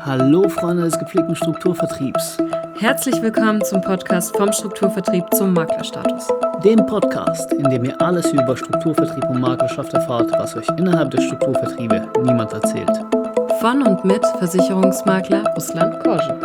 Hallo Freunde des gepflegten Strukturvertriebs. Herzlich willkommen zum Podcast vom Strukturvertrieb zum Maklerstatus. Dem Podcast, in dem ihr alles über Strukturvertrieb und Maklerschaft erfahrt, was euch innerhalb der Strukturvertriebe niemand erzählt. Von und mit Versicherungsmakler Ruslan Korschen.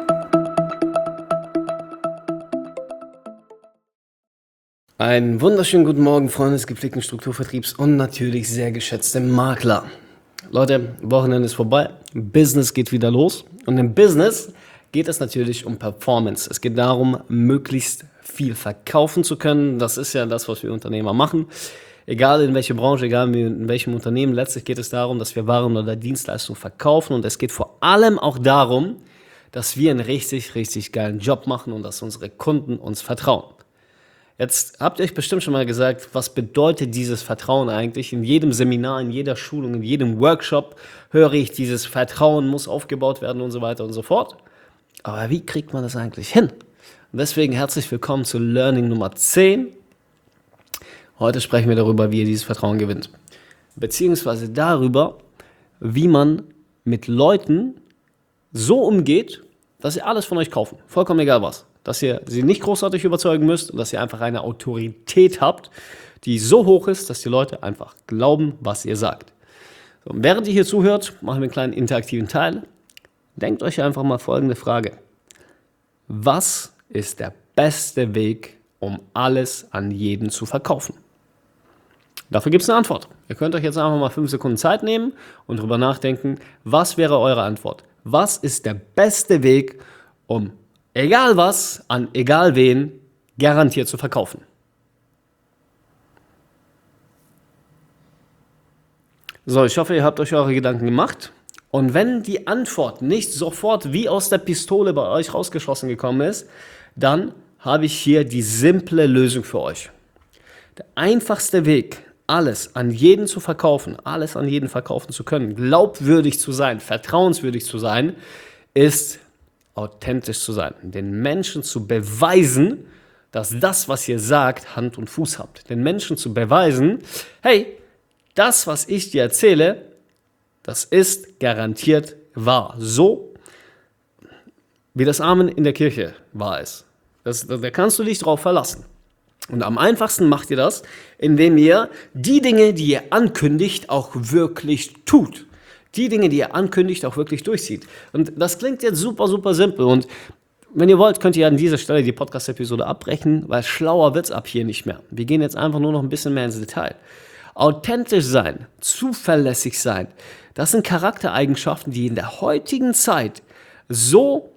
Einen wunderschönen guten Morgen, Freunde des gepflegten Strukturvertriebs und natürlich sehr geschätzte Makler. Leute, Wochenende ist vorbei, Business geht wieder los und im Business geht es natürlich um Performance. Es geht darum, möglichst viel verkaufen zu können. Das ist ja das, was wir Unternehmer machen. Egal in welcher Branche, egal in welchem Unternehmen, letztlich geht es darum, dass wir Waren oder Dienstleistungen verkaufen und es geht vor allem auch darum, dass wir einen richtig, richtig geilen Job machen und dass unsere Kunden uns vertrauen. Jetzt habt ihr euch bestimmt schon mal gesagt, was bedeutet dieses Vertrauen eigentlich? In jedem Seminar, in jeder Schulung, in jedem Workshop höre ich, dieses Vertrauen muss aufgebaut werden und so weiter und so fort. Aber wie kriegt man das eigentlich hin? Und deswegen herzlich willkommen zu Learning Nummer 10. Heute sprechen wir darüber, wie ihr dieses Vertrauen gewinnt. Beziehungsweise darüber, wie man mit Leuten so umgeht, dass sie alles von euch kaufen. Vollkommen egal was. Dass ihr sie nicht großartig überzeugen müsst und dass ihr einfach eine Autorität habt, die so hoch ist, dass die Leute einfach glauben, was ihr sagt. So, und während ihr hier zuhört, machen wir einen kleinen interaktiven Teil. Denkt euch einfach mal folgende Frage. Was ist der beste Weg, um alles an jeden zu verkaufen? Dafür gibt es eine Antwort. Ihr könnt euch jetzt einfach mal 5 Sekunden Zeit nehmen und drüber nachdenken, was wäre eure Antwort? Was ist der beste Weg, um egal was, an egal wen, garantiert zu verkaufen? So, ich hoffe, ihr habt euch eure Gedanken gemacht. Und wenn die Antwort nicht sofort wie aus der Pistole bei euch rausgeschossen gekommen ist, dann habe ich hier die simple Lösung für euch. Der einfachste Weg, alles an jeden zu verkaufen, alles an jeden verkaufen zu können, glaubwürdig zu sein, vertrauenswürdig zu sein, ist authentisch zu sein, den Menschen zu beweisen, dass das, was ihr sagt, Hand und Fuß habt. Den Menschen zu beweisen, hey, das, was ich dir erzähle, das ist garantiert wahr. So, wie das Amen in der Kirche wahr ist. Da kannst du dich drauf verlassen. Und am einfachsten macht ihr das, indem ihr die Dinge, die ihr ankündigt, auch wirklich tut. Die Dinge, die ihr ankündigt, auch wirklich durchzieht. Und das klingt jetzt super, super simpel. Und wenn ihr wollt, könnt ihr an dieser Stelle die Podcast-Episode abbrechen, weil schlauer wird's ab hier nicht mehr. Wir gehen jetzt einfach nur noch ein bisschen mehr ins Detail. Authentisch sein, zuverlässig sein, das sind Charaktereigenschaften, die in der heutigen Zeit so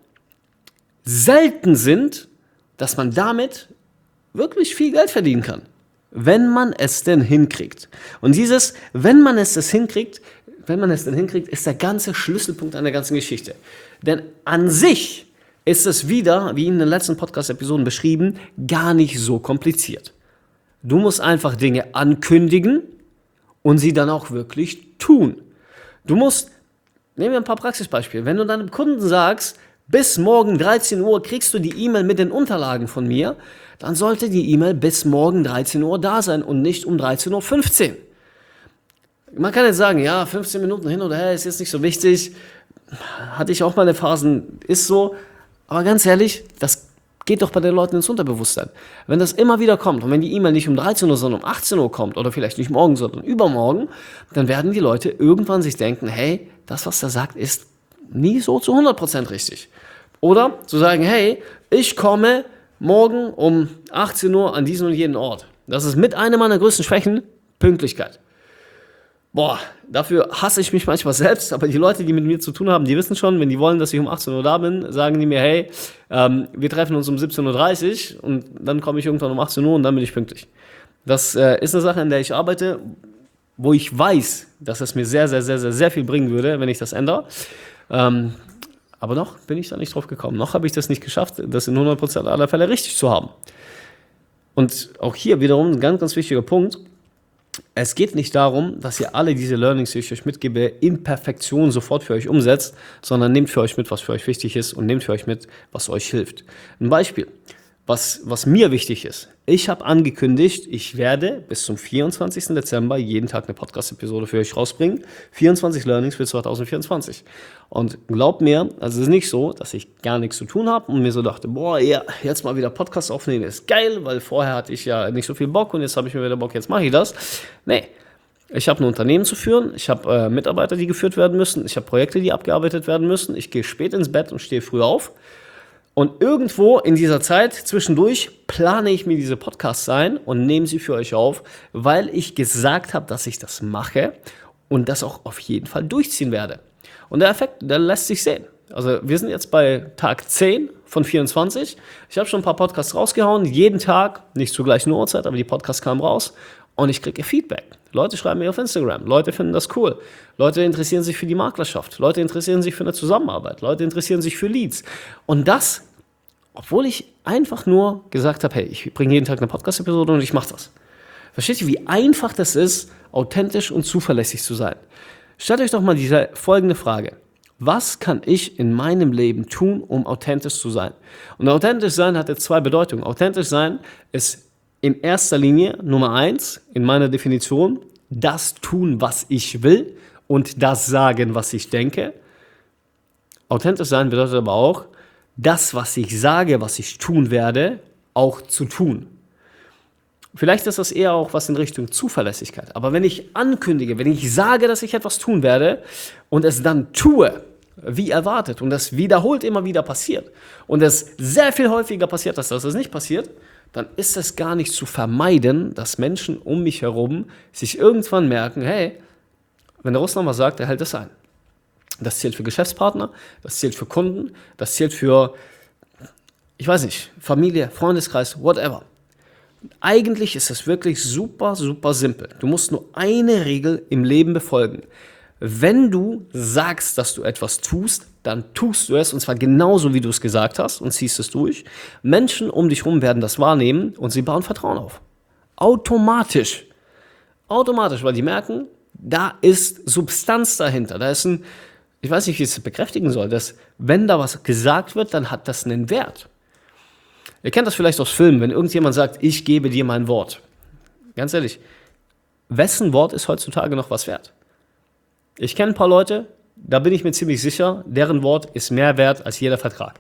selten sind, dass man damit wirklich viel Geld verdienen kann, wenn man es denn hinkriegt. Und dieses, wenn man es denn hinkriegt, ist der ganze Schlüsselpunkt an der ganzen Geschichte. Denn an sich ist es wieder, wie in den letzten Podcast-Episoden beschrieben, gar nicht so kompliziert. Du musst einfach Dinge ankündigen und sie dann auch wirklich tun. Nehmen wir ein paar Praxisbeispiele. Wenn du deinem Kunden sagst, bis morgen 13 Uhr kriegst du die E-Mail mit den Unterlagen von mir, dann sollte die E-Mail bis morgen 13 Uhr da sein und nicht um 13.15 Uhr. Man kann jetzt sagen, ja, 15 Minuten hin oder her ist jetzt nicht so wichtig. Hatte ich auch meine Phasen, ist so. Aber ganz ehrlich, das geht doch bei den Leuten ins Unterbewusstsein. Wenn das immer wieder kommt und wenn die E-Mail nicht um 13 Uhr, sondern um 18 Uhr kommt oder vielleicht nicht morgen, sondern übermorgen, dann werden die Leute irgendwann sich denken, hey, das, was er sagt, ist nie so zu 100% richtig. Oder zu sagen, hey, ich komme morgen um 18 Uhr an diesen und jenen Ort. Das ist mit einer meiner größten Schwächen, Pünktlichkeit. Boah, dafür hasse ich mich manchmal selbst, aber die Leute, die mit mir zu tun haben, die wissen schon, wenn die wollen, dass ich um 18 Uhr da bin, sagen die mir, hey, wir treffen uns um 17.30 Uhr und dann komme ich irgendwann um 18 Uhr und dann bin ich pünktlich. Das ist eine Sache, in der ich arbeite, wo ich weiß, dass es mir sehr, sehr, sehr, sehr, sehr viel bringen würde, wenn ich das ändere. Aber noch bin ich da nicht drauf gekommen. Noch habe ich das nicht geschafft, das in 100% aller Fälle richtig zu haben. Und auch hier wiederum ein ganz, ganz wichtiger Punkt. Es geht nicht darum, dass ihr alle diese Learnings, die ich euch mitgebe, in Perfektion sofort für euch umsetzt, sondern nehmt für euch mit, was für euch wichtig ist und nehmt für euch mit, was euch hilft. Ein Beispiel, was mir wichtig ist. Ich habe angekündigt, ich werde bis zum 24. Dezember jeden Tag eine Podcast-Episode für euch rausbringen. 24 Learnings für 2024. Und glaubt mir, also es ist nicht so, dass ich gar nichts zu tun habe und mir so dachte, boah, ja, jetzt mal wieder Podcast aufnehmen ist geil, weil vorher hatte ich ja nicht so viel Bock und jetzt habe ich mir wieder Bock, jetzt mache ich das. Nee, ich habe ein Unternehmen zu führen, ich habe Mitarbeiter, die geführt werden müssen, ich habe Projekte, die abgearbeitet werden müssen, ich gehe spät ins Bett und stehe früh auf. Und irgendwo in dieser Zeit zwischendurch plane ich mir diese Podcasts ein und nehme sie für euch auf, weil ich gesagt habe, dass ich das mache und das auch auf jeden Fall durchziehen werde. Und der Effekt, der lässt sich sehen. Also wir sind jetzt bei Tag 10 von 24. Ich habe schon ein paar Podcasts rausgehauen, jeden Tag, nicht zur gleichen Uhrzeit, aber die Podcasts kamen raus und ich kriege Feedback. Leute schreiben mir auf Instagram, Leute finden das cool, Leute interessieren sich für die Maklerschaft, Leute interessieren sich für eine Zusammenarbeit, Leute interessieren sich für Leads. Und das, obwohl ich einfach nur gesagt habe, hey, ich bringe jeden Tag eine Podcast-Episode und ich mache das. Versteht ihr, wie einfach das ist, authentisch und zuverlässig zu sein? Stellt euch doch mal diese folgende Frage. Was kann ich in meinem Leben tun, um authentisch zu sein? Und authentisch sein hat jetzt zwei Bedeutungen. Authentisch sein ist in erster Linie, Nummer 1, in meiner Definition, das tun, was ich will und das sagen, was ich denke. Authentisch sein bedeutet aber auch, das, was ich sage, was ich tun werde, auch zu tun. Vielleicht ist das eher auch was in Richtung Zuverlässigkeit. Aber wenn ich ankündige, wenn ich sage, dass ich etwas tun werde und es dann tue, wie erwartet und das wiederholt immer wieder passiert und es sehr viel häufiger passiert, als dass es nicht passiert, dann ist es gar nicht zu vermeiden, dass Menschen um mich herum sich irgendwann merken, hey, wenn der Russland was sagt, er hält es ein. Das zählt für Geschäftspartner, das zählt für Kunden, das zählt für, ich weiß nicht, Familie, Freundeskreis, whatever. Eigentlich ist es wirklich super, super simpel. Du musst nur eine Regel im Leben befolgen. Wenn du sagst, dass du etwas tust, dann tust du es und zwar genauso, wie du es gesagt hast und ziehst es durch. Menschen um dich herum werden das wahrnehmen und sie bauen Vertrauen auf. Automatisch. Automatisch, weil die merken, da ist Substanz dahinter. Da ist ein, ich weiß nicht, wie ich es bekräftigen soll, dass wenn da was gesagt wird, dann hat das einen Wert. Ihr kennt das vielleicht aus Filmen, wenn irgendjemand sagt, ich gebe dir mein Wort. Ganz ehrlich, wessen Wort ist heutzutage noch was wert? Ich kenne ein paar Leute, da bin ich mir ziemlich sicher, deren Wort ist mehr wert als jeder Vertrag.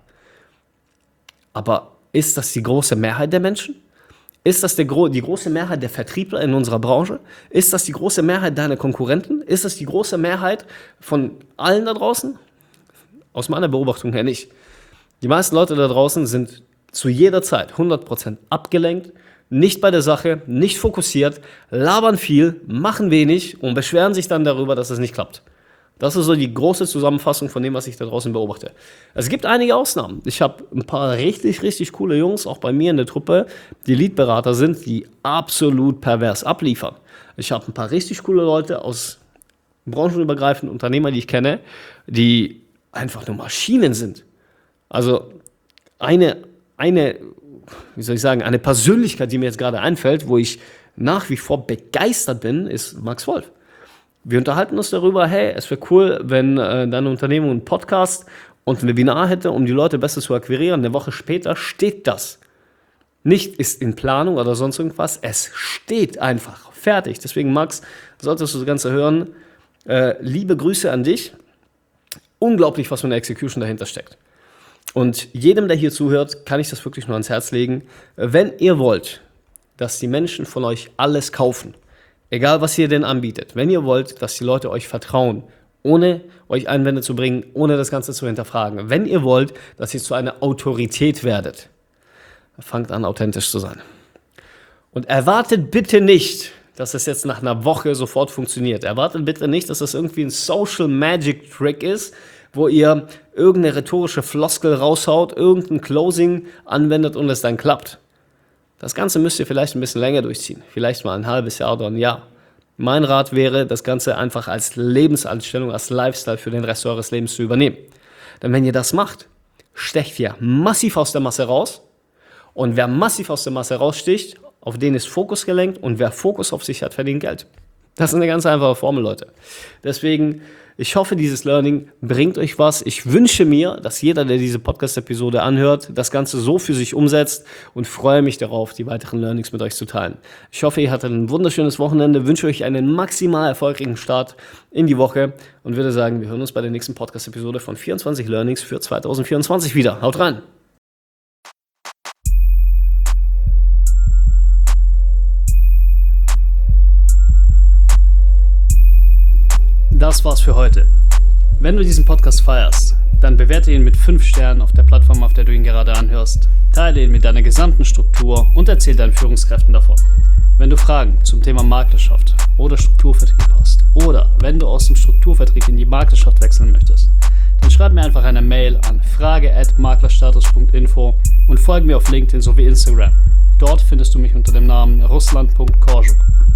Aber ist das die große Mehrheit der Menschen? Ist das die große Mehrheit der Vertriebler in unserer Branche? Ist das die große Mehrheit deiner Konkurrenten? Ist das die große Mehrheit von allen da draußen? Aus meiner Beobachtung her nicht. Die meisten Leute da draußen sind zu jeder Zeit 100% abgelenkt, nicht bei der Sache, nicht fokussiert, labern viel, machen wenig und beschweren sich dann darüber, dass es nicht klappt. Das ist so die große Zusammenfassung von dem, was ich da draußen beobachte. Es gibt einige Ausnahmen. Ich habe ein paar richtig, richtig coole Jungs, auch bei mir in der Truppe, die Leadberater sind, die absolut pervers abliefern. Ich habe ein paar richtig coole Leute aus branchenübergreifenden Unternehmern, die ich kenne, die einfach nur Maschinen sind. Also eine Persönlichkeit, die mir jetzt gerade einfällt, wo ich nach wie vor begeistert bin, ist Max Wolf. Wir unterhalten uns darüber, hey, es wäre cool, wenn deine Unternehmung einen Podcast und ein Webinar hätte, um die Leute besser zu akquirieren. Eine Woche später steht das. Nicht ist in Planung oder sonst irgendwas, es steht einfach, fertig. Deswegen, Max, solltest du das Ganze hören, liebe Grüße an dich. Unglaublich, was für eine Execution dahinter steckt. Und jedem, der hier zuhört, kann ich das wirklich nur ans Herz legen. Wenn ihr wollt, dass die Menschen von euch alles kaufen, egal was ihr denn anbietet, wenn ihr wollt, dass die Leute euch vertrauen, ohne euch Einwände zu bringen, ohne das Ganze zu hinterfragen, wenn ihr wollt, dass ihr zu einer Autorität werdet, fangt an, authentisch zu sein. Und erwartet bitte nicht, dass es jetzt nach einer Woche sofort funktioniert. Erwartet bitte nicht, dass das irgendwie ein Social Magic Trick ist, wo ihr irgendeine rhetorische Floskel raushaut, irgendein Closing anwendet und es dann klappt. Das Ganze müsst ihr vielleicht ein bisschen länger durchziehen. Vielleicht mal ein halbes Jahr oder ein Jahr. Mein Rat wäre, das Ganze einfach als Lebenseinstellung, als Lifestyle für den Rest eures Lebens zu übernehmen. Denn wenn ihr das macht, stecht ihr massiv aus der Masse raus. Und wer massiv aus der Masse raussticht, auf den ist Fokus gelenkt und wer Fokus auf sich hat, verdient Geld. Das ist eine ganz einfache Formel, Leute. Deswegen Ich hoffe, dieses Learning bringt euch was. Ich wünsche mir, dass jeder, der diese Podcast-Episode anhört, das Ganze so für sich umsetzt und freue mich darauf, die weiteren Learnings mit euch zu teilen. Ich hoffe, ihr hattet ein wunderschönes Wochenende, wünsche euch einen maximal erfolgreichen Start in die Woche und würde sagen, wir hören uns bei der nächsten Podcast-Episode von 24 Learnings für 2024 wieder. Haut rein! Das war's für heute. Wenn du diesen Podcast feierst, dann bewerte ihn mit 5 Sternen auf der Plattform, auf der du ihn gerade anhörst, teile ihn mit deiner gesamten Struktur und erzähl deinen Führungskräften davon. Wenn du Fragen zum Thema Maklerschaft oder Strukturvertrieb hast oder wenn du aus dem Strukturvertrieb in die Maklerschaft wechseln möchtest, dann schreib mir einfach eine Mail an frage@maklerstatus.info und folge mir auf LinkedIn sowie Instagram. Dort findest du mich unter dem Namen Ruslan.Korjuk.